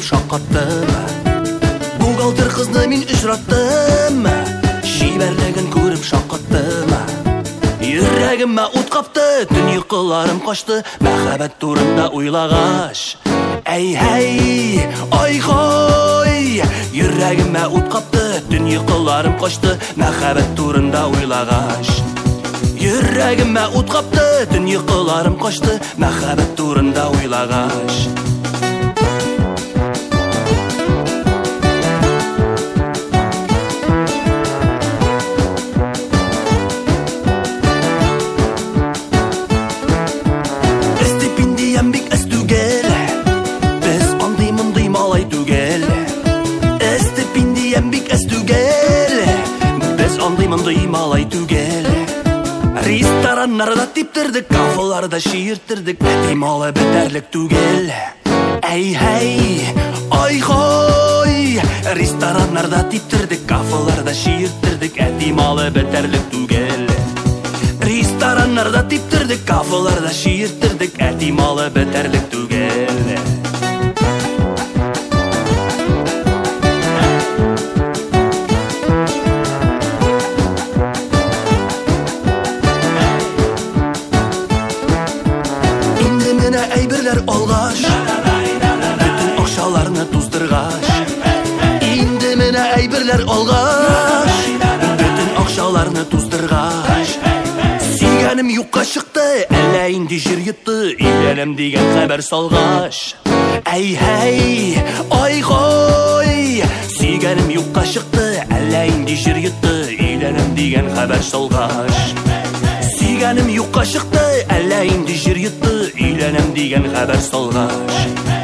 шаққаттым. Бухгалтер қызны мен ұшыраттым, шеберлігін көріп шаққаттым. Жүрегіме от қапты, түн ұйқыларым қашты, махаббат турында ойлағаш. Әй, ой, жүрегіме от қапты, түн ұйқыларым қашты, махаббат турында ойлағаш. Жүрегіме от қапты, түн ұйқыларым қашты, махаббат турында ойлағаш. Ресторанларда типтірдік, кафеларда шиірттірдік, әтималы бітерлік түгел. Әй, ой, ресторанларда типтірдік, кафеларда шиірттірдік, әтималы бітерлік түгел. Ресторанларда типтірдік, кафеларда шиірттірдік, әтималы бітерлік түгел. Әйбірлер олғаш, бүтін ақшаларны туздырғаш. Енді мені әйбірлер олғаш, бүтін ақшаларны туздырғаш. Сүйгенім юққа шықты, әләйінде жер етті, үйленем деген қабар салғаш. Әй, ой, сүйгенім юққа шықты, әләйінде жер етті, үйленем деген қабар салғаш. Сүйгенім юққа шықты, әләйінде жер етті, үйленем деген қабар салғаш.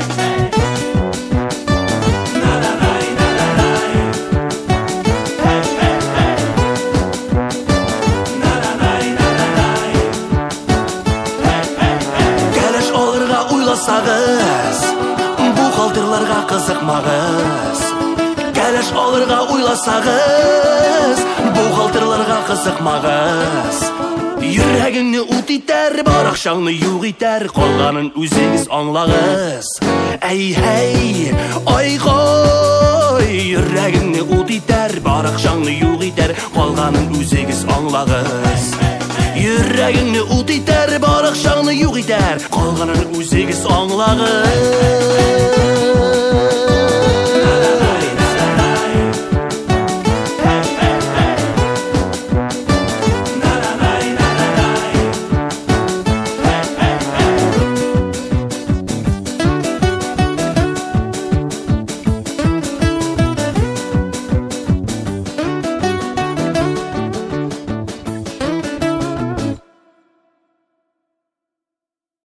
Кәлеш оларға ойласағыз, бухгалтерларға қызықмағыз. Кәлеш оларға ойласағыз, бухгалтерларға қызықмағыз. Жүрегіңні ұт етер, бар ақшаңны юқ етер, қолғанын өзіңіз аңлағыз. Әй, ой, жүрегіңні ұт етер, бар ақшаңны юқ етер, қолғанын өзіңіз аңлағыз. Жүрегіңні ұт етер, бар ақшаңны юқ етер, қолғанын өзіңіз аңлағыз.